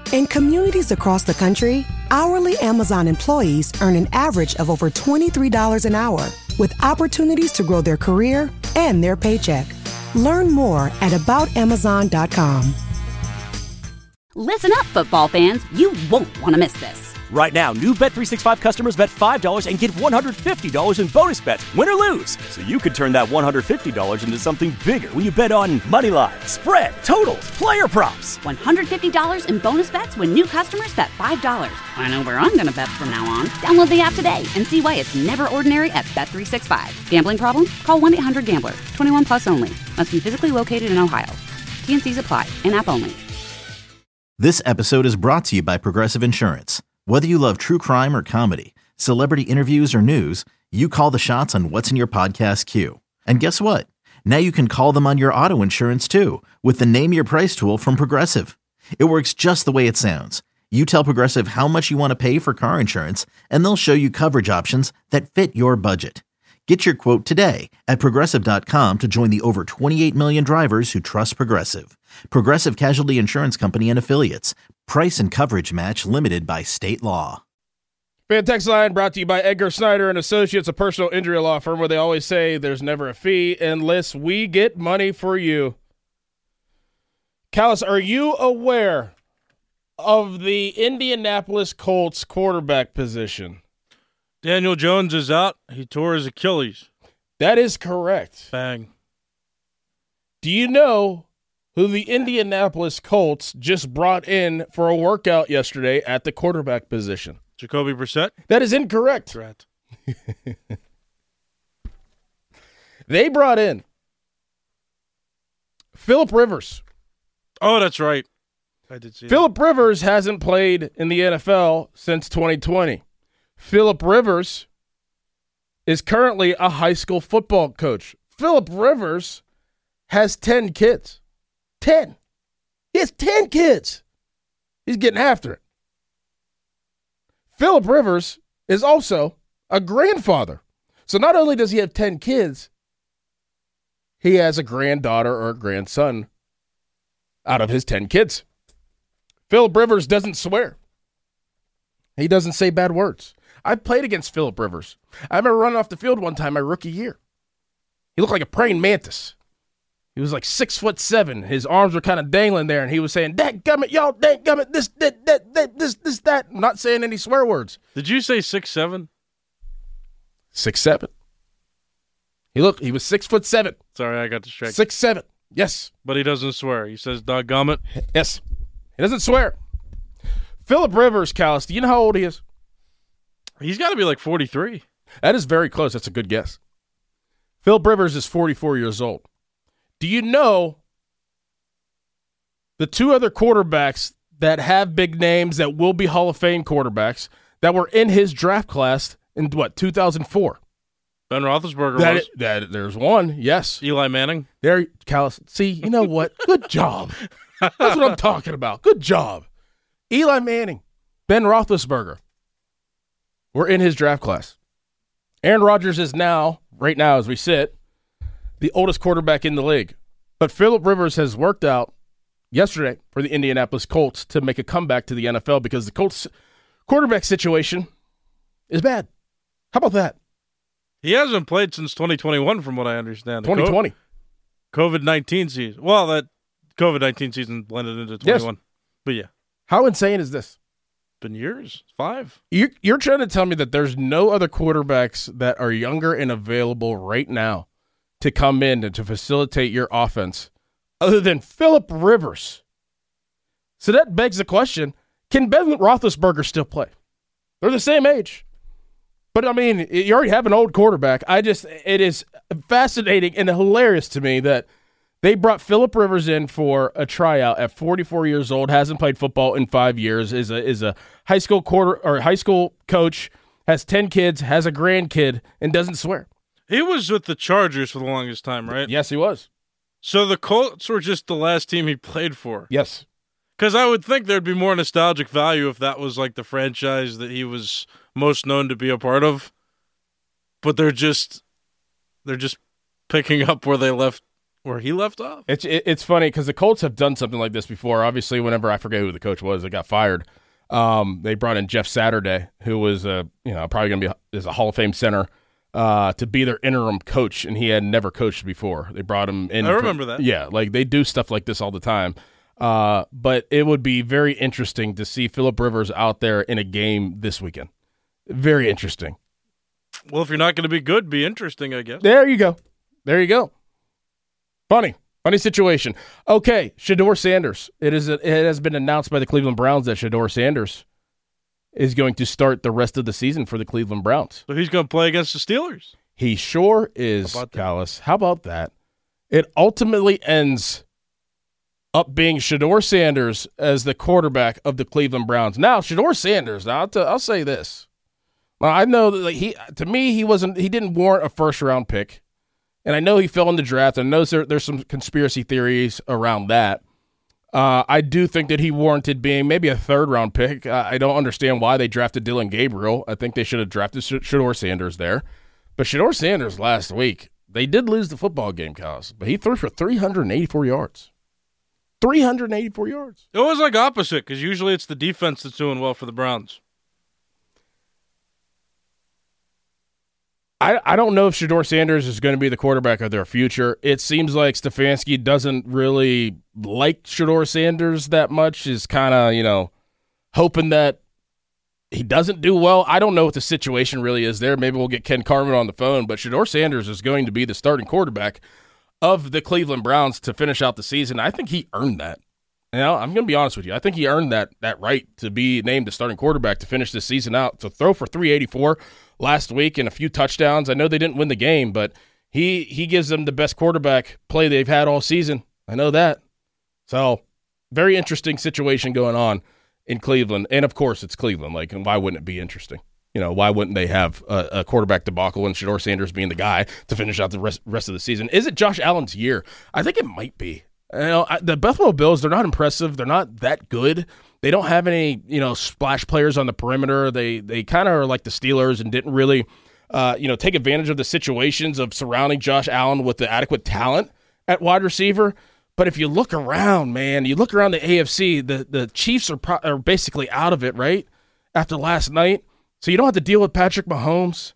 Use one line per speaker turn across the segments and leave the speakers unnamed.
In communities across the country, hourly Amazon employees earn an average of over $23 an hour, with opportunities to grow their career and their paycheck. Learn more at aboutamazon.com.
Listen up, football fans. You won't want to miss this.
Right now, new Bet365 customers bet $5 and get $150 in bonus bets, win or lose. So you could turn that $150 into something bigger when you bet on money line, spread, totals, player props.
$150 in bonus bets when new customers bet $5. I know where I'm going to bet from now on. Download the app today and see why it's never ordinary at Bet365. Gambling problem? Call 1-800-GAMBLER. 21 plus only. Must be physically located in Ohio. T&Cs apply. In-app only.
This episode is brought to you by Progressive Insurance. Whether you love true crime or comedy, celebrity interviews or news, you call the shots on what's in your podcast queue. And guess what? Now you can call them on your auto insurance too with the Name Your Price tool from Progressive. It works just the way it sounds. You tell Progressive how much you want to pay for car insurance, and they'll show you coverage options that fit your budget. Get your quote today at Progressive.com to join the over 28 million drivers who trust Progressive. Progressive Casualty Insurance Company and Affiliates. Price and coverage match limited by state law.
Fan Text Line brought to you by Edgar Snyder and Associates, a personal injury law firm where they always say there's never a fee unless we get money for you. Callis, are you aware of the Indianapolis Colts quarterback position?
Daniel Jones is out. He tore his Achilles.
That is correct.
Bang.
Do you know who the Indianapolis Colts just brought in for a workout yesterday at the quarterback position?
Jacoby Brissett?
That is incorrect.
Rat.
They brought in Phillip Rivers.
Oh, that's right. I did see
Phillip Rivers hasn't played in the NFL since 2020. Phillip Rivers is currently a high school football coach. Phillip Rivers has 10 kids. 10. He has 10 kids. He's getting after it. Phillip Rivers is also a grandfather. So not only does he have 10 kids, he has a granddaughter or a grandson out of his 10 kids. Phillip Rivers doesn't swear. He doesn't say bad words. I've played against Phillip Rivers. I remember running off the field one time my rookie year. He looked like a praying mantis. He was like 6'7". His arms were kind of dangling there, and he was saying, "Dadgummit, y'all, dadgummit, this, that." I'm not saying any swear words.
Did you say 6'7"?
6'7". He was 6'7".
Sorry, I got distracted.
6'7". Yes.
But he doesn't swear. He says, "Dadgummit."
Yes. He doesn't swear. Phillip Rivers, Callis, do you know how old he is?
He's got to be like 43.
That is very close. That's a good guess. Phillip Rivers is 44 years old. Do you know the two other quarterbacks that have big names that will be Hall of Fame quarterbacks that were in his draft class in, 2004?
Ben Roethlisberger was.
There's one, yes.
Eli Manning.
There, Callis. See, you know what? Good job. That's what I'm talking about. Good job. Eli Manning, Ben Roethlisberger were in his draft class. Aaron Rodgers is now, right now as we sit, the oldest quarterback in the league. But Phillip Rivers has worked out yesterday for the Indianapolis Colts to make a comeback to the NFL because the Colts quarterback situation is bad. How about that?
He hasn't played since 2021 from what I understand.
2020.
COVID-19 season. Well, that COVID-19 season blended into 21. Yes. But yeah.
How insane is this?
Been years. 5.
You're trying to tell me that there's no other quarterbacks that are younger and available right now to come in and to facilitate your offense other than Phillip Rivers. So that begs the question, can Ben Roethlisberger still play? They're the same age. But, I mean, you already have an old quarterback. It is fascinating and hilarious to me that they brought Phillip Rivers in for a tryout at 44 years old, hasn't played football in 5 years, is a high school coach, has 10 kids, has a grandkid, and doesn't swear.
He was with the Chargers for the longest time, right?
Yes, he was.
So the Colts were just the last team he played for.
Yes.
Because I would think there'd be more nostalgic value if that was like the franchise that he was most known to be a part of. But they're just picking up where they left Where he left off.
It's funny because the Colts have done something like this before. Obviously, whenever I forget who the coach was that got fired, they brought in Jeff Saturday, who was probably going to be a Hall of Fame center, to be their interim coach, and he had never coached before. They brought him in.
I remember that.
Yeah, like they do stuff like this all the time. But it would be very interesting to see Phillip Rivers out there in a game this weekend. Very interesting.
Well, if you're not going to be good, be interesting, I guess.
There you go. Funny situation. Okay, Shedeur Sanders. It has been announced by the Cleveland Browns that Shedeur Sanders is going to start the rest of the season for the Cleveland Browns.
So he's going to play against the Steelers.
He sure is, Callis. How about that? It ultimately ends up being Shedeur Sanders as the quarterback of the Cleveland Browns. Now, Shedeur Sanders. Now, I'll say this. Now, I know that he didn't warrant a first-round pick. And I know he fell in the draft. I know there's some conspiracy theories around that. I do think that he warranted being maybe a third-round pick. I don't understand why they drafted Dylan Gabriel. I think they should have drafted Shedeur Sanders there. But Shedeur Sanders last week, they did lose the football game, Kyle, but he threw for 384 yards. 384 yards.
It was like opposite because usually it's the defense that's doing well for the Browns.
I don't know if Shedeur Sanders is going to be the quarterback of their future. It seems like Stefanski doesn't really like Shedeur Sanders that much, is kind of, hoping that he doesn't do well. I don't know what the situation really is there. Maybe we'll get Ken Carman on the phone, but Shedeur Sanders is going to be the starting quarterback of the Cleveland Browns to finish out the season. I think he earned that. I'm going to be honest with you. I think he earned that right to be named the starting quarterback to finish this season out, to throw for 384 last week and a few touchdowns. I know they didn't win the game, but he gives them the best quarterback play they've had all season. I know that. So, very interesting situation going on in Cleveland. And, of course, it's Cleveland. Like, and why wouldn't it be interesting? Why wouldn't they have a quarterback debacle and Shedeur Sanders being the guy to finish out the rest of the season? Is it Josh Allen's year? I think it might be. The Buffalo Bills, they're not impressive. They're not that good. They don't have any, splash players on the perimeter. They kind of are like the Steelers and didn't really, take advantage of the situations of surrounding Josh Allen with the adequate talent at wide receiver. But if you look around, man, you look around the AFC, the Chiefs are basically out of it, right, after last night. So you don't have to deal with Patrick Mahomes.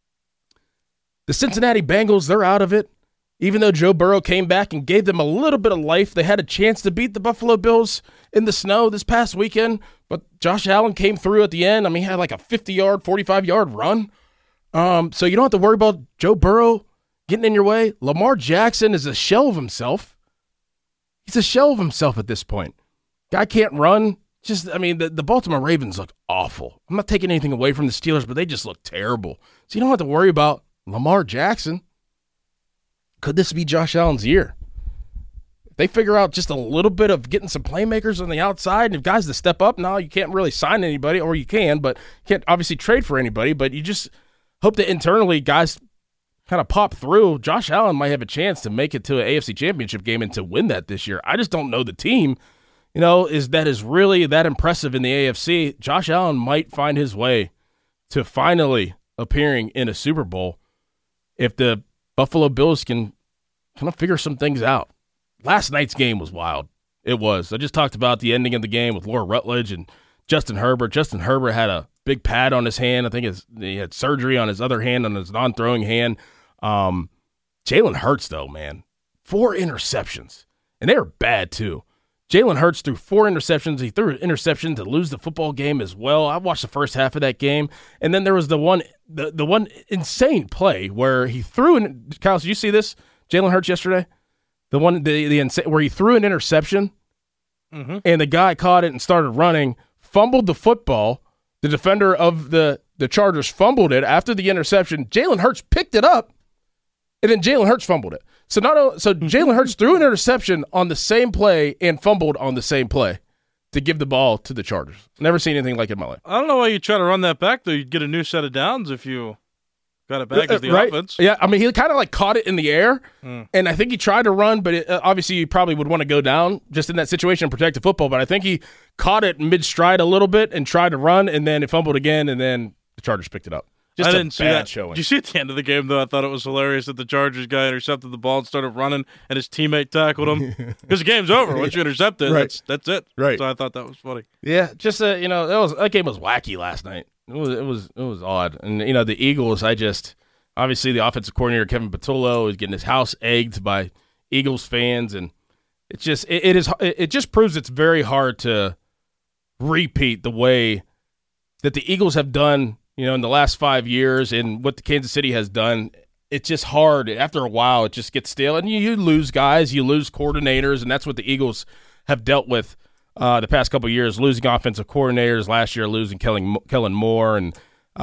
The Cincinnati Bengals, they're out of it. Even though Joe Burrow came back and gave them a little bit of life, they had a chance to beat the Buffalo Bills in the snow this past weekend. But Josh Allen came through at the end. He had like a 50-yard, 45-yard run. So you don't have to worry about Joe Burrow getting in your way. Lamar Jackson is a shell of himself. He's a shell of himself at this point. Guy can't run. The Baltimore Ravens look awful. I'm not taking anything away from the Steelers, but they just look terrible. So you don't have to worry about Lamar Jackson. Could this be Josh Allen's year? If they figure out just a little bit of getting some playmakers on the outside and if guys to step up, now you can't really sign anybody, or you can, but can't obviously trade for anybody, but you just hope that internally guys kind of pop through. Josh Allen might have a chance to make it to an AFC Championship game and to win that this year. I just don't know the team, is really that impressive in the AFC. Josh Allen might find his way to finally appearing in a Super Bowl if the Buffalo Bills can kind of figure some things out. Last night's game was wild. It was. I just talked about the ending of the game with Laura Rutledge and Justin Herbert. Justin Herbert had a big pad on his hand. I think he had surgery on his other hand, on his non-throwing hand. Jalen Hurts, though, man, 4 interceptions. And they were bad, too. Jalen Hurts threw 4 interceptions. He threw an interception to lose the football game as well. I watched the first half of that game. And then there was the one insane play where he threw an – Kyle, did you see this? Jalen Hurts yesterday? The one where he threw an interception, and the guy caught it and started running, fumbled the football. The defender of the Chargers fumbled it after the interception. Jalen Hurts picked it up, and then Jalen Hurts fumbled it. So Jalen Hurts threw an interception on the same play and fumbled on the same play to give the ball to the Chargers. Never seen anything like it in my life.
I don't know why you try to run that back, though. You'd get a new set of downs if you got it back as the
right?
offense.
Yeah, he kind of caught it in the air, and I think he tried to run, but obviously you probably would want to go down just in that situation and protect the football, but I think he caught it mid-stride a little bit and tried to run, and then it fumbled again, and then the Chargers picked it up. Just
I didn't see
bad
that
showing.
Did you see at the end of the game, though? I thought it was hilarious that the Chargers guy intercepted the ball and started running, and his teammate tackled him. Because the game's over. Once you intercept it,
Right.
that's it.
Right.
So I thought that was funny.
Yeah, just that game was wacky last night. It was odd, and the Eagles. Obviously the offensive coordinator Kevin Patullo is getting his house egged by Eagles fans, and it just proves it's very hard to repeat the way that the Eagles have done, in the last 5 years, and what the Kansas City has done. It's just hard. After a while, it just gets stale, and you lose guys, you lose coordinators, and that's what the Eagles have dealt with the past couple of years, losing offensive coordinators. Last year, losing Kellen Moore, and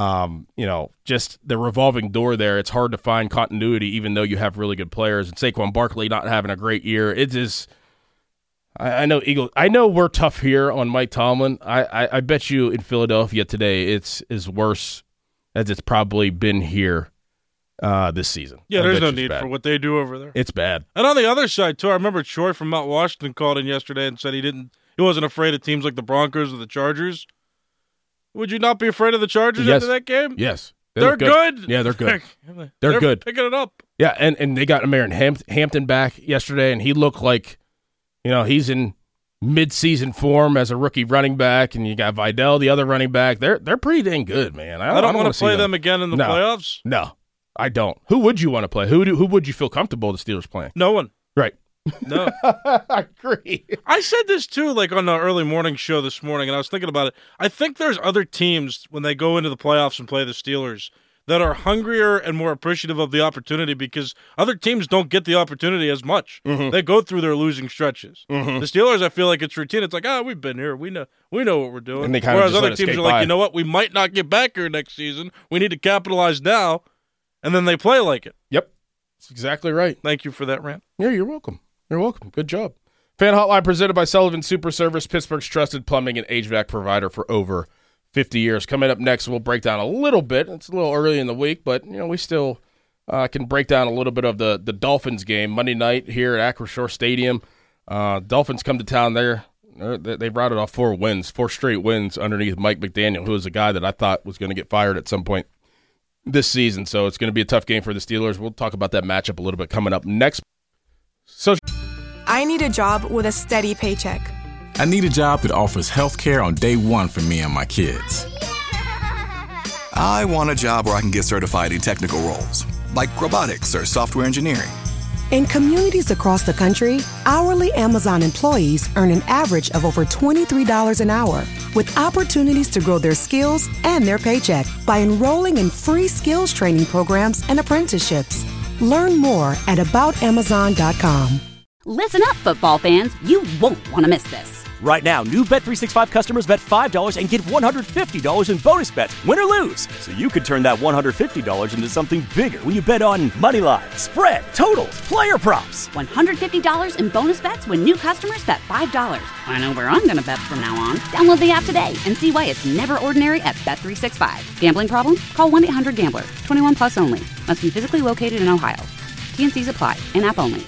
just the revolving door there. It's hard to find continuity, even though you have really good players. And Saquon Barkley not having a great year. It is. I know Eagles. I know we're tough here on Mike Tomlin. I bet you in Philadelphia today, it's as worse as it's probably been here this season.
Yeah, there's no need for what they do over there.
It's bad.
And on the other side too, I remember Troy from Mount Washington called in yesterday and said he wasn't afraid of teams like the Broncos or the Chargers. Would you not be afraid of the Chargers after that game?
Yes.
They're good.
Yeah, they're good. They're good.
Picking it up.
Yeah, and they got Aaron Hampton back yesterday, and he looked like, he's in mid-season form as a rookie running back, and you got Vidal, the other running back. They're pretty dang good, man.
I don't want to play them again in the playoffs.
No, I don't. Who would you want to play? Who would you feel comfortable the Steelers playing?
No one.
Right.
No.
I agree.
I said this too, on the early morning show this morning, and I was thinking about it. I think there's other teams when they go into the playoffs and play the Steelers that are hungrier and more appreciative of the opportunity because other teams don't get the opportunity as much. Mm-hmm. They go through their losing stretches. Mm-hmm. The Steelers, I feel like it's routine. It's like, we've been here. We know what we're doing.
And they
Whereas other teams are like, you know what? We might not get back here next season. We need to capitalize now. And then they play like it.
Yep. That's exactly right.
Thank you for that rant.
Yeah, you're welcome. You're welcome. Good job. Fan Hotline presented by Sullivan Super Service, Pittsburgh's trusted plumbing and HVAC provider for over 50 years. Coming up next, we'll break down a little bit. It's a little early in the week, but we still can break down a little bit of the Dolphins game Monday night here at Acrisure Stadium. Dolphins come to town there. They routed off 4 straight wins underneath Mike McDaniel, who is a guy that I thought was going to get fired at some point this season. So it's going to be a tough game for the Steelers. We'll talk about that matchup a little bit coming up next. So
I need a job with a steady paycheck.
I need a job that offers health care on day one for me and my kids.
I want a job where I can get certified in technical roles, like robotics or software engineering.
In communities across the country, hourly Amazon employees earn an average of over $23 an hour, with opportunities to grow their skills and their paycheck by enrolling in free skills training programs and apprenticeships. Learn more at aboutamazon.com.
Listen up, football fans. You won't want to miss this.
Right now, new Bet365 customers bet $5 and get $150 in bonus bets, win or lose. So you could turn that $150 into something bigger when you bet on moneyline, spread, totals, player props.
$150 in bonus bets when new customers bet $5. I know where I'm going to bet from now on. Download the app today and see why it's never ordinary at Bet365. Gambling problem? Call 1-800-GAMBLER. 21 plus only. Must be physically located in Ohio. T&Cs apply. In-app only.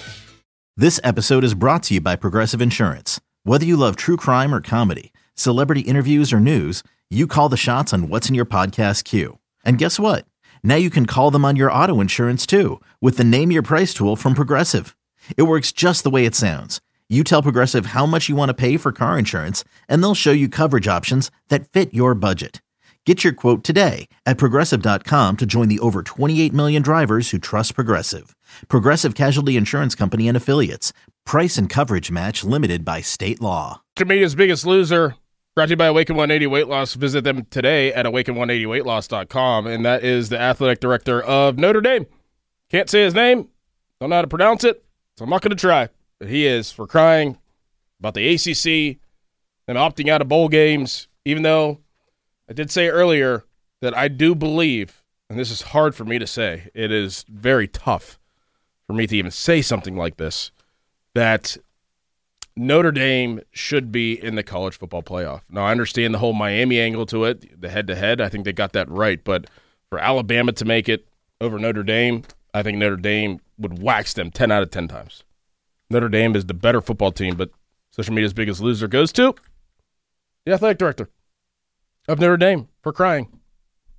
This episode is brought to you by Progressive Insurance. Whether you love true crime or comedy, celebrity interviews or news, you call the shots on what's in your podcast queue. And guess what? Now you can call them on your auto insurance too with the Name Your Price tool from Progressive. It works just the way it sounds. You tell Progressive how much you want to pay for car insurance, and they'll show you coverage options that fit your budget. Get your quote today at Progressive.com to join the over 28 million drivers who trust Progressive. Progressive Casualty Insurance Company and Affiliates. Price and coverage match limited by state law.
Media's Biggest Loser, brought to you by Awaken 180 Weight Loss. Visit them today at awaken180weightloss.com, and that is the athletic director of Notre Dame. Can't say his name, don't know how to pronounce it, so I'm not going to try. But he is, for crying, about the ACC and opting out of bowl games, even though I did say earlier that I do believe, and this is hard for me to say, it is very tough for me to even say something like this, that Notre Dame should be in the college football playoff. Now, I understand the whole Miami angle to it, the head-to-head. I think they got that right. But for Alabama to make it over Notre Dame, I think Notre Dame would wax them 10 out of 10 times. Notre Dame is the better football team, but social media's biggest loser goes to the athletic director of Notre Dame for crying.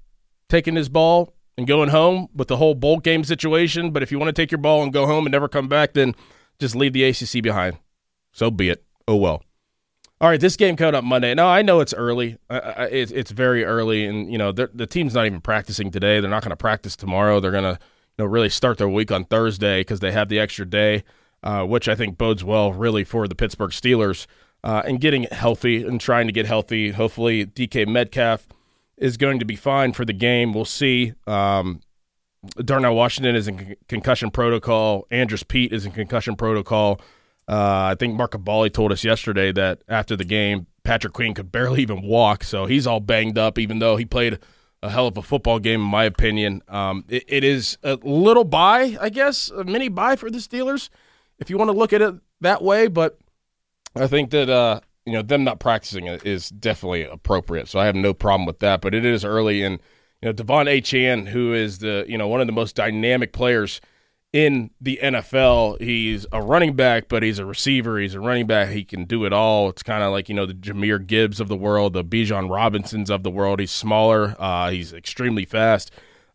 taking his ball and going home with the whole bowl game situation. But if you want to take your ball and go home and never come back, then just leave the ACC behind. So be it. Oh, well. All right, this game coming up Monday. Now, I know it's early. It's very early, and, the team's not even practicing today. They're not going to practice tomorrow. They're going to really start their week on Thursday because they have the extra day, which I think bodes well really for the Pittsburgh Steelers and getting healthy and trying to get healthy. Hopefully, DK Metcalf is going to be fine for the game. We'll see. Darnell Washington is in concussion protocol. Andrus Peat is in concussion protocol. I think Mark Cabali told us yesterday that after the game, Patrick Queen could barely even walk, so he's all banged up, even though he played a hell of a football game, in my opinion. It is a little bye, I guess, a mini bye for the Steelers, if you want to look at it that way, but I think that them not practicing is definitely appropriate, so I have no problem with that, but it is early, and Devon Achane, who is one of the most dynamic players in the NFL. He's a running back, but he's a receiver. He's a running back. He can do it all. It's kind of like, the Jahmyr Gibbs of the world, the Bijan Robinsons of the world. He's smaller. He's extremely fast.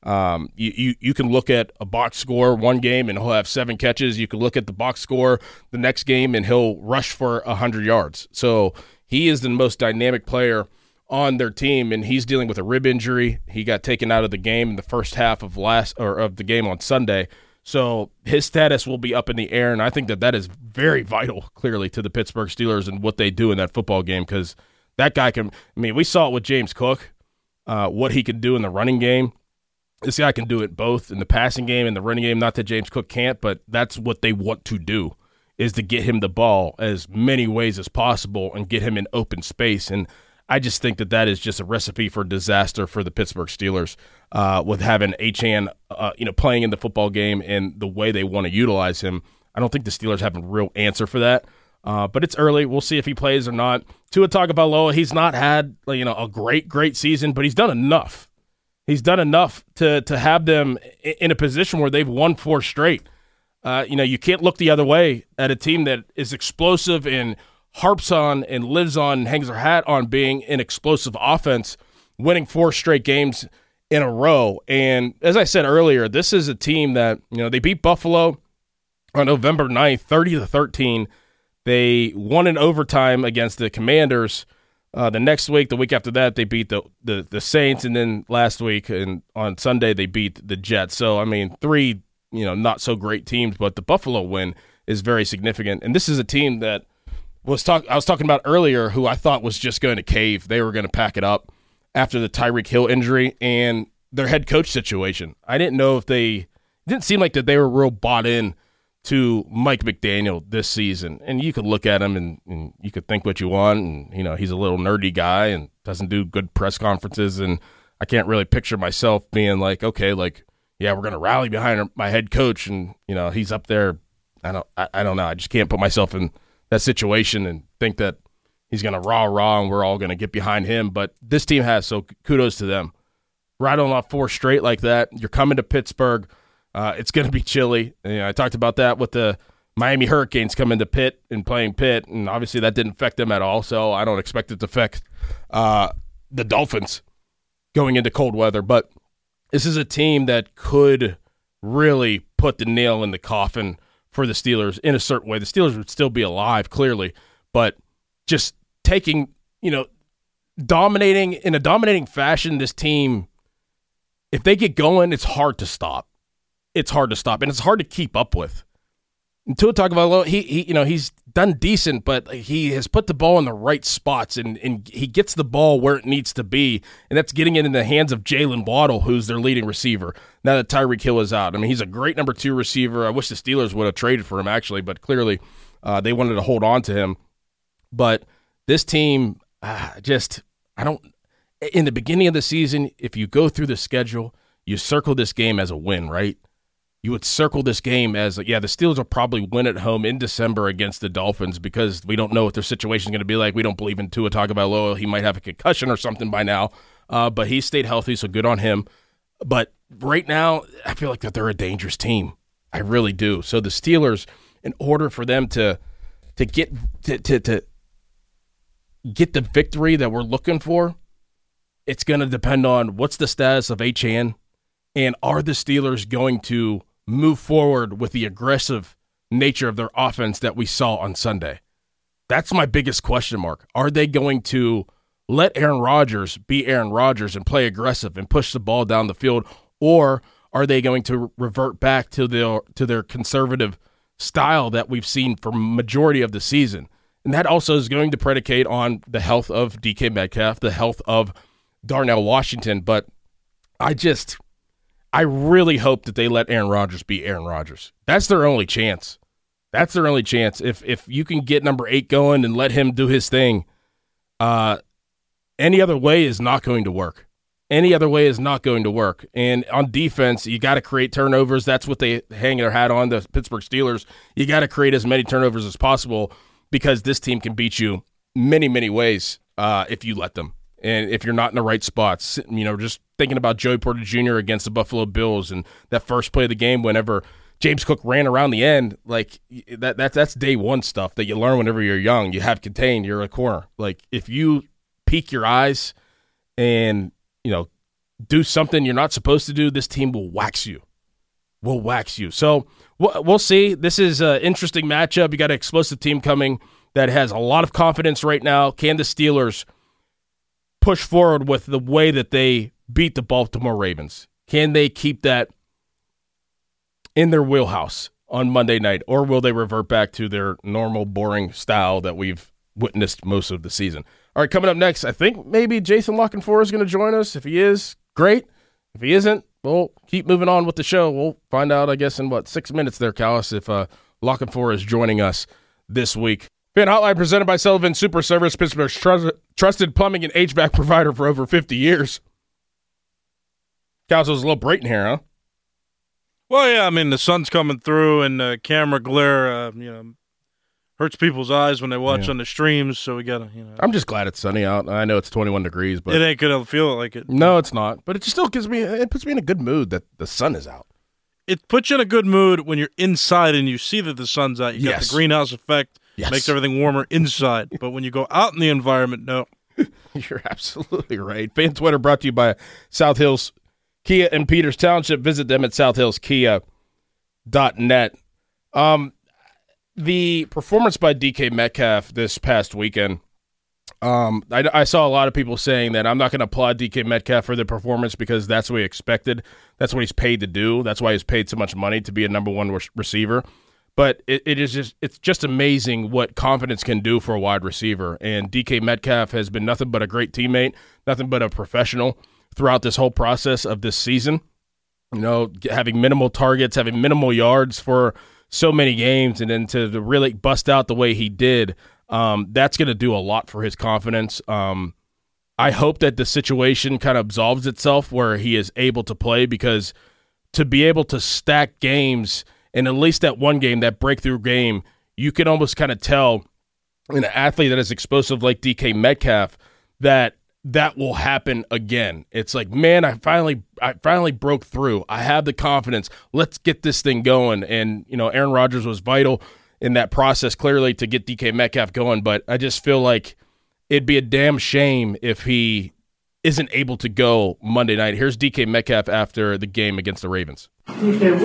You can look at a box score one game and he'll have 7 catches. You can look at the box score the next game and he'll rush for 100 yards. So he is the most dynamic player on their team, and he's dealing with a rib injury. He got taken out of the game in the first half of the game on Sunday. So his status will be up in the air, and I think that is very vital, clearly, to the Pittsburgh Steelers and what they do in that football game, because that guy can – we saw it with James Cook, what he could do in the running game. This guy can do it both in the passing game and the running game. Not that James Cook can't, but that's what they want to do, is to get him the ball as many ways as possible and get him in open space. And I just think that is just a recipe for disaster for the Pittsburgh Steelers with having Achane, playing in the football game and the way they want to utilize him. I don't think the Steelers have a real answer for that, but it's early. We'll see if he plays or not. Tua Tagovailoa, he's not had a great season, but he's done enough. He's done enough to have them in a position where they've won 4 straight. You can't look the other way at a team that is explosive and harps on and lives on and hangs their hat on being an explosive offense, winning 4 straight games in a row. And as I said earlier, this is a team that, they beat Buffalo on November 9th, 30-13. They won in overtime against the Commanders. The next week, the week after that, they beat the Saints, and then last week and on Sunday they beat the Jets. So, 3, not so great teams, but the Buffalo win is very significant. And this is a team that I was talking about earlier, who I thought was just going to cave. They were going to pack it up after the Tyreek Hill injury and their head coach situation. I didn't know if it didn't seem like that they were real bought in to Mike McDaniel this season. And you could look at him and you could think what you want. And, he's a little nerdy guy and doesn't do good press conferences. And I can't really picture myself being like, okay, we're going to rally behind my head coach. And, he's up there. I don't know. I just can't put myself in that situation and think that he's going to rah and we're all going to get behind him. But this team has, so kudos to them. Right on off 4 straight like that. You're coming to Pittsburgh. It's going to be chilly. I talked about that with the Miami Hurricanes coming to Pitt and playing Pitt, and obviously that didn't affect them at all, so I don't expect it to affect the Dolphins going into cold weather. But this is a team that could really put the nail in the coffin for the Steelers in a certain way. The Steelers would still be alive, clearly, but just taking, dominating in a dominating fashion, this team, if they get going, it's hard to stop. It's hard to stop, and it's hard to keep up with. And Tua Tagovailoa, he's done decent, but he has put the ball in the right spots, and he gets the ball where it needs to be, and that's getting it in the hands of Jalen Waddle, who's their leading receiver, now that Tyreek Hill is out. He's a great number 2 receiver. I wish the Steelers would have traded for him, actually, but clearly they wanted to hold on to him. But this team, in the beginning of the season, if you go through the schedule, you circle this game as a win, right? You would circle this game as, the Steelers will probably win at home in December against the Dolphins because we don't know what their situation is going to be like. We don't believe in Tua Tagovailoa. He might have a concussion or something by now, but he stayed healthy, so good on him. But right now, I feel like that they're a dangerous team. I really do. So the Steelers, in order for them to get the victory that we're looking for, it's going to depend on what's the status of Achane, and are the Steelers going to move forward with the aggressive nature of their offense that we saw on Sunday? That's my biggest question mark. Are they going to let Aaron Rodgers be Aaron Rodgers and play aggressive and push the ball down the field, or are they going to revert back to their conservative style that we've seen for majority of the season? And that also is going to predicate on the health of DK Metcalf, the health of Darnell Washington. But I really hope that they let Aaron Rodgers be Aaron Rodgers. That's their only chance. That's their only chance. If you can get number 8 going and let him do his thing, any other way is not going to work. Any other way is not going to work. And on defense, you got to create turnovers. That's what they hang their hat on, the Pittsburgh Steelers. You got to create as many turnovers as possible, because this team can beat you many, many ways if you let them. And if you're not in the right spots, just thinking about Joey Porter Jr. against the Buffalo Bills and that first play of the game whenever James Cook ran around the end, like that's day one stuff that you learn whenever you're young. You have contained, you're a corner. Like if you peek your eyes and, do something you're not supposed to do, this team will wax you. So we'll see. This is an interesting matchup. You got an explosive team coming that has a lot of confidence right now. Can the Steelers push forward with the way that they beat the Baltimore Ravens? Can they keep that in their wheelhouse on Monday night, or will they revert back to their normal, boring style that we've witnessed most of the season? All right, coming up next, I think maybe Jason Lockenfor is going to join us. If he is, great. If he isn't, we'll keep moving on with the show. We'll find out, I guess, in 6 minutes there, Callis, if Lockenfor is joining us this week. Fan Hotline presented by Sullivan Super Service, Pittsburgh's trusted plumbing and HVAC provider for over 50 years. Callis, was a little Brayton here, huh?
Well, yeah, I mean, the sun's coming through and the camera glare, hurts people's eyes when they watch on the streams, so we got to,
I'm just glad it's sunny out. I know it's 21 degrees, but
it ain't going to feel like it.
No, it's not, but it still puts me in a good mood that the sun is out.
It puts you in a good mood when you're inside and you see that the sun's out. You got the greenhouse effect.
Yes.
Makes everything warmer inside. But when you go out in the environment, no.
You're absolutely right. Fan Twitter brought to you by South Hills Kia in Peters Township. Visit them at southhillskia.net. The performance by DK Metcalf this past weekend, I saw a lot of people saying that I'm not going to applaud DK Metcalf for the performance because that's what he expected. That's what he's paid to do. That's why he's paid so much money to be a number one receiver. But it's just amazing what confidence can do for a wide receiver. And DK Metcalf has been nothing but a great teammate, nothing but a professional throughout this whole process of this season. Having minimal targets, having minimal yards for so many games, and then to really bust out the way he did, that's going to do a lot for his confidence. I hope that the situation kind of absolves itself where he is able to play, because to be able to stack games, and at least that one game, that breakthrough game, you can almost kind of tell in an athlete that is explosive like DK Metcalf that will happen again. It's like, man, I finally broke through. I have the confidence. Let's get this thing going. And, Aaron Rodgers was vital in that process, clearly, to get DK Metcalf going. But I just feel like it'd be a damn shame if he isn't able to go Monday night. Here's DK Metcalf after the game against the Ravens.
DK,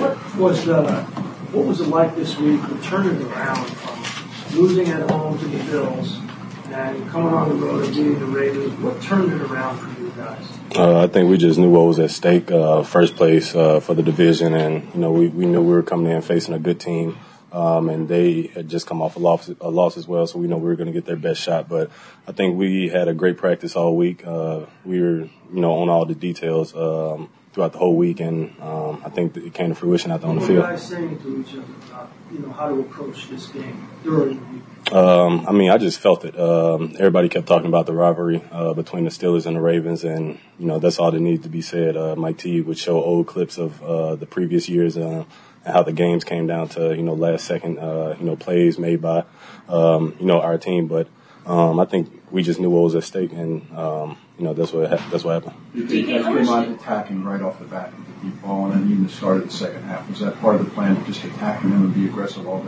what was it like this week, turning around from losing at home to the Bills and coming on the road and beating the Ravens? What turned it around for you guys?
I think we just knew what was at stake, first place for the division, and we knew we were coming in facing a good team, and they had just come off a loss as well, so we know we were going to get their best shot. But I think we had a great practice all week. We were on all the details throughout the whole week, and I think that it came to fruition out there on the field.
What were you guys saying to each other about how to approach this game during the week?
I just felt it. Everybody kept talking about the rivalry between the Steelers and the Ravens, and that's all that needed to be said. Mike T would show old clips of the previous years and how the games came down to last second plays made by our team. But I think we just knew what was at stake, and that's what happened.
You came out attacking right off the bat with the deep ball, and then even the start of the second half. Was that part of the plan, to just attacking them and be aggressive all day?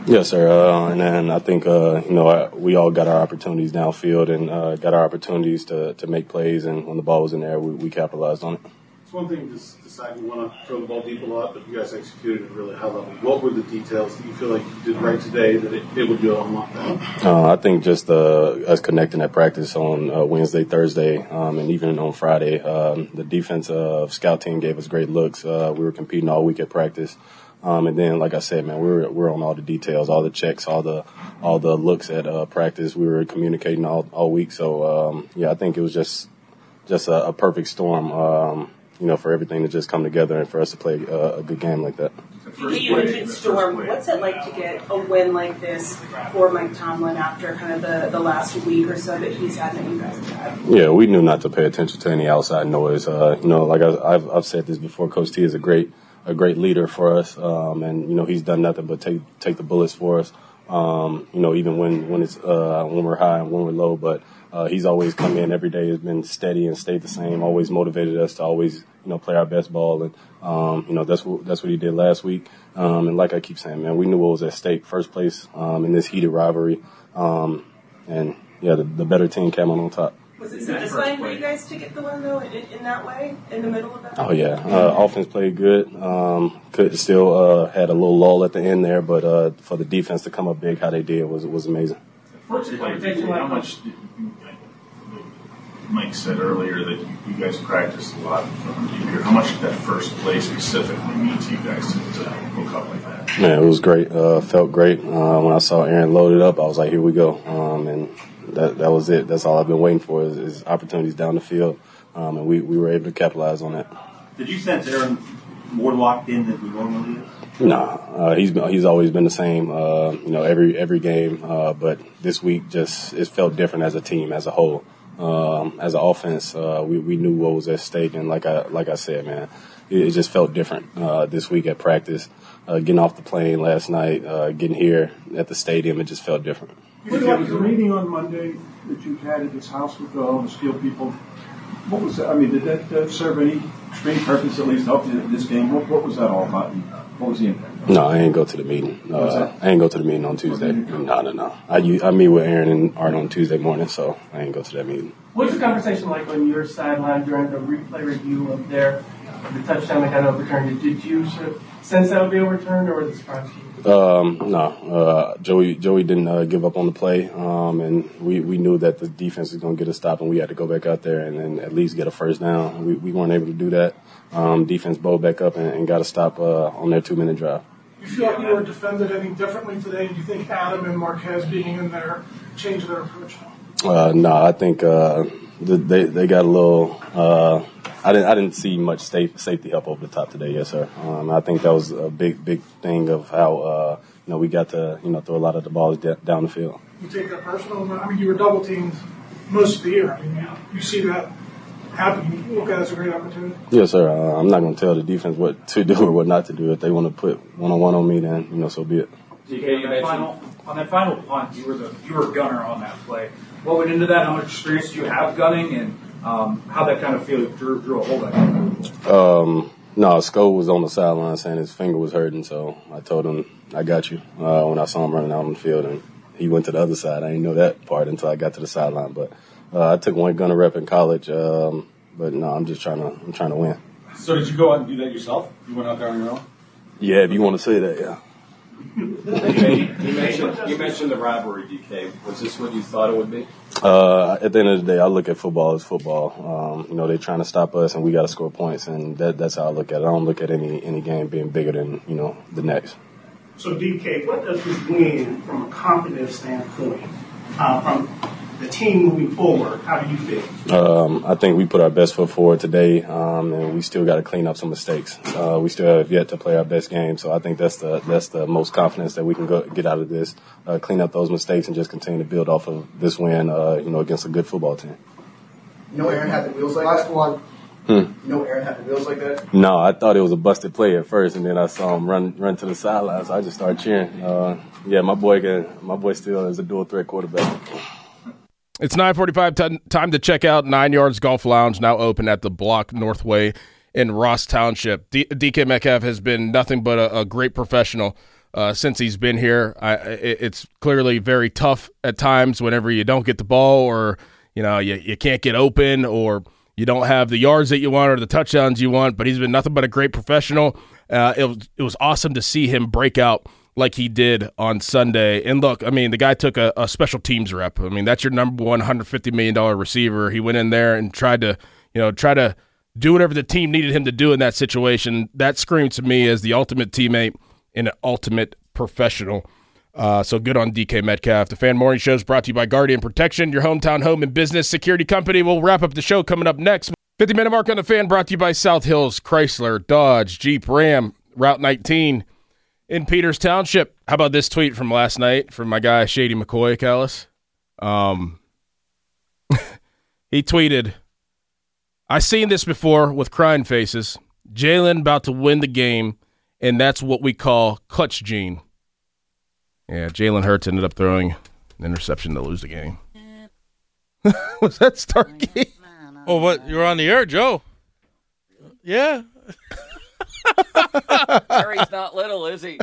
Yes, sir. And then I think, we all got our opportunities downfield and got our opportunities to make plays. And when the ball was in there, we capitalized on it.
It's one thing to decide you want to throw the ball deep a lot, but you guys executed at a really high level. What were the details that you feel like you did right today that it would go a lot better?
I think just us connecting at practice on Wednesday, Thursday, and even on Friday. The defensive scout team gave us great looks. We were competing all week at practice. And then, like I said, man, we're on all the details, all the checks, all the looks at practice. We were communicating all week. So, I think it was just a perfect storm, for everything to just come together and for us to play a good game like that.
You mentioned Storm. What's it like to get a win like this for Mike Tomlin after kind of the last week or so that he's had that you guys have had?
Yeah, we knew not to pay attention to any outside noise. Like I've said this before, Coach T is a great leader for us, and he's done nothing but take the bullets for us. Even when it's when we're high and when we're low, but he's always come in every day, has been steady and stayed the same, always motivated us to always play our best ball, and that's what he did last week. And like I keep saying, man, we knew what was at stake, first place in this heated rivalry, and the better team came on top.
Was it satisfying for you guys to get the win, though, in that way, in the middle of that?
Oh, yeah. Offense played good. Could still had a little lull at the end there, but for the defense to come up big how they did was amazing.
How much did Mike said earlier that you guys practiced a lot from here. How much did that first play specifically mean to you guys to hook up like that?
Man, it was great. Felt great. When I saw Aaron loaded up, I was like, here we go. And that was it. That's all I've been waiting for is opportunities down the field, and we were able to capitalize on that.
Did you sense Aaron more locked in than he normally is?
Nah, he's always been the same. Every game, but this week it felt different as a team, as a whole. As an offense, we knew what was at stake, and like I said, man, it just felt different this week at practice. Getting off the plane last night, getting here at the stadium, it just felt different.
What about the meeting on Monday that you had at his house with all the skilled people? What was that? I mean, did that serve any purpose, at least up to this game? What was that all about? What was the impact?
No, I ain't go to the meeting. I ain't go to the meeting on Tuesday. No. I meet with Aaron and Art on Tuesday morning, so I ain't go to that meeting.
What's the conversation like on your sideline during the replay review of the touchdown that got overturned? Did you sort of sense that would be overturned, or was it surprised to you?
No. Joey didn't give up on the play, and we knew that the defense was going to get a stop, and we had to go back out there and then at least get a first down. We weren't able to do that. Defense bowled back up and got a stop on their 2-minute drive.
You feel like you were defended any differently today? Do you think Adam and Marquez being in there changed their approach?
No, I think they got a little. I didn't see much safety help over the top today, yes, sir. I think that was a big thing of how we got to throw a lot of the balls down the field.
You take that personal? I mean, you were double teamed most of the year. I mean, you see that happen. You look at it as a great opportunity. Yes, sir. I'm not going to tell the defense what to do or what not to do. If they want to put one-on-one on me, then so be it.
DK, on that final punt, you were a gunner on that play. What went into that? How much experience do you have gunning, and how that kind of feel drew a hold on you?
No, Sco was on the sideline saying his finger was hurting, so I told him, I got you, when I saw him running out on the field, and he went to the other side. I didn't know that part until I got to the sideline, but I took one gunner rep in college, but no, I'm trying to win.
So did you go out and do that yourself? You went out there on your own?
Yeah, if you want to say that, yeah.
You mentioned the rivalry, DK. Was this what you thought it would be?
At the end of the day, I look at football as football. They're trying to stop us, and we got to score points, and that's how I look at it. I don't look at any game being bigger than the next.
So, DK, what does this mean from a confidence standpoint, from the team moving forward? How do you feel?
I think we put our best foot forward today, and we still got to clean up some mistakes. We still have yet to play our best game, so I think that's the most confidence that we can get out of this. Clean up those mistakes and just continue to build off of this win, against a good football team.
Aaron had the wheels like that? Last one. Aaron had the wheels like that?
No, I thought it was a busted play at first, and then I saw him run to the sideline, so I just started cheering. My boy still is a dual threat quarterback.
It's 9:45, time to check out 9 Yards Golf Lounge, now open at the Block Northway in Ross Township. DK Metcalf has been nothing but a great professional since he's been here. It's clearly very tough at times whenever you don't get the ball, or you can't get open, or you don't have the yards that you want or the touchdowns you want. But he's been nothing but a great professional. It was awesome to see him break out like he did on Sunday. And look, I mean, the guy took a special teams rep. I mean, that's your number one $150 million receiver. He went in there and tried to do whatever the team needed him to do in that situation. That screams to me as the ultimate teammate and an ultimate professional. So good on DK Metcalf. The Fan Morning Show is brought to you by Guardian Protection, your hometown home and business security company. We'll wrap up the show coming up next. 50-minute mark on the Fan brought to you by South Hills Chrysler, Dodge, Jeep, Ram, Route 19 in Peters Township. How about this tweet from last night from my guy Shady McCoy, Callis? He tweeted, "I seen this before with crying faces. Jalen about to win the game, and that's what we call clutch gene." Yeah, Jalen Hurts ended up throwing an interception to lose the game. Was that Starkey?
Oh, what? You're on the air, Joe? Yeah.
Harry's not little, is he?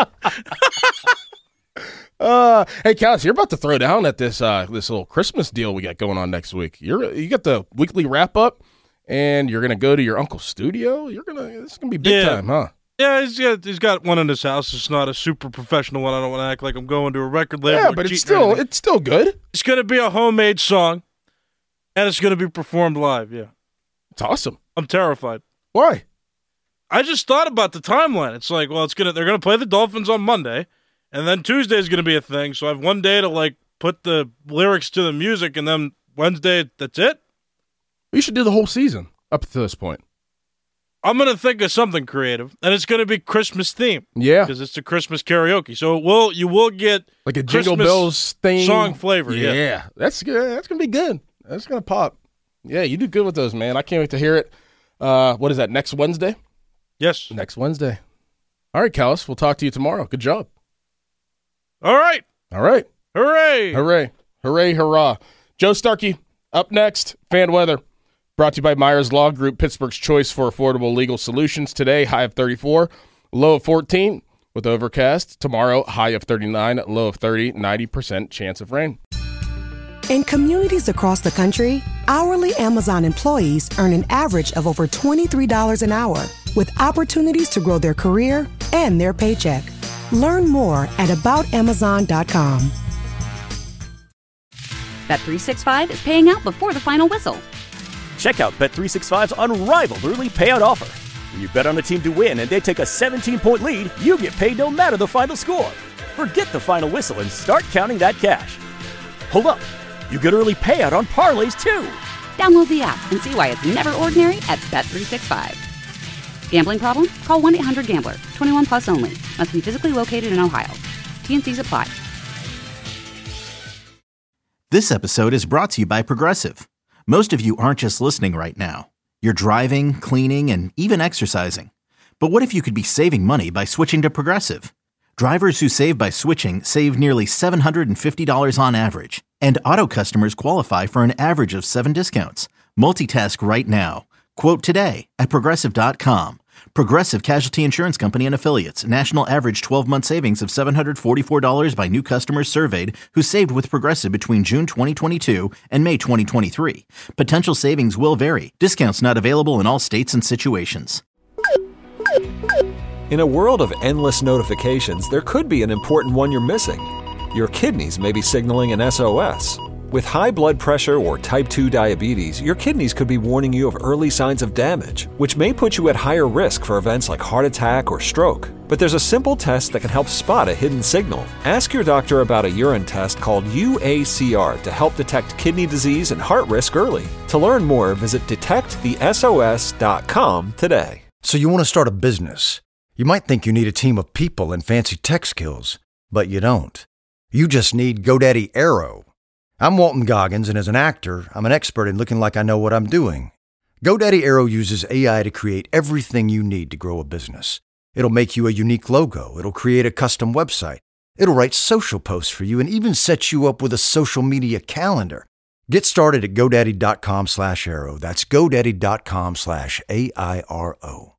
Hey, Callis, you're about to throw down at this little Christmas deal we got going on next week. You got the weekly wrap up, and you're gonna go to your uncle's studio. This is gonna be big time, huh?
Yeah, he's got one in his house. It's not a super professional one. I don't want to act like I'm going to a record label.
Yeah, but it's still good.
It's gonna be a homemade song, and it's gonna be performed live. Yeah,
it's awesome.
I'm terrified.
Why?
I just thought about the timeline. It's like, well, they're gonna play the Dolphins on Monday, and then Tuesday is gonna be a thing. So I have one day to put the lyrics to the music, and then Wednesday, that's it.
You should do the whole season up to this point.
I'm gonna think of something creative, and it's gonna be Christmas themed.
Yeah,
because it's the Christmas karaoke. So you will get
like a Jingle Bells thing,
song flavor.
Yeah, that's good. That's gonna be good. That's gonna pop. Yeah, you do good with those, man. I can't wait to hear it. What is that? Next Wednesday?
Yes.
Next Wednesday. All right, Callis. We'll talk to you tomorrow. Good job.
All right.
Hooray.
Hooray,
hurrah. Joe Starkey, up next. Fan weather. Brought to you by Myers Law Group, Pittsburgh's choice for affordable legal solutions. Today, high of 34, low of 14 with overcast. Tomorrow, high of 39, low of 30, 90% chance of rain.
In communities across the country, hourly Amazon employees earn an average of over $23 an hour, with opportunities to grow their career and their paycheck. Learn more at aboutamazon.com.
Bet365 is paying out before the final whistle.
Check out Bet365's unrivaled early payout offer. When you bet on a team to win and they take a 17-point lead, you get paid no matter the final score. Forget the final whistle and start counting that cash. Hold up. You get early payout on parlays, too.
Download the app and see why it's never ordinary at Bet365. Gambling problem? Call 1-800-GAMBLER. 21 plus only. Must be physically located in Ohio. T&Cs apply.
This episode is brought to you by Progressive. Most of you aren't just listening right now. You're driving, cleaning, and even exercising. But what if you could be saving money by switching to Progressive? Drivers who save by switching save nearly $750 on average. And auto customers qualify for an average of 7 discounts. Multitask right now. Quote today at Progressive.com. Progressive Casualty Insurance Company and Affiliates. National average 12-month savings of $744 by new customers surveyed who saved with Progressive between June 2022 and May 2023. Potential savings will vary. Discounts not available in all states and situations.
In a world of endless notifications, there could be an important one you're missing. Your kidneys may be signaling an SOS. With high blood pressure or type 2 diabetes, your kidneys could be warning you of early signs of damage, which may put you at higher risk for events like heart attack or stroke. But there's a simple test that can help spot a hidden signal. Ask your doctor about a urine test called UACR to help detect kidney disease and heart risk early. To learn more, visit detectthesos.com today.
So you want to start a business. You might think you need a team of people and fancy tech skills, but you don't. You just need GoDaddy Aero. I'm Walton Goggins, and as an actor, I'm an expert in looking like I know what I'm doing. GoDaddy Aero uses AI to create everything you need to grow a business. It'll make you a unique logo. It'll create a custom website. It'll write social posts for you and even set you up with a social media calendar. Get started at GoDaddy.com/Aero. That's GoDaddy.com/AIRO.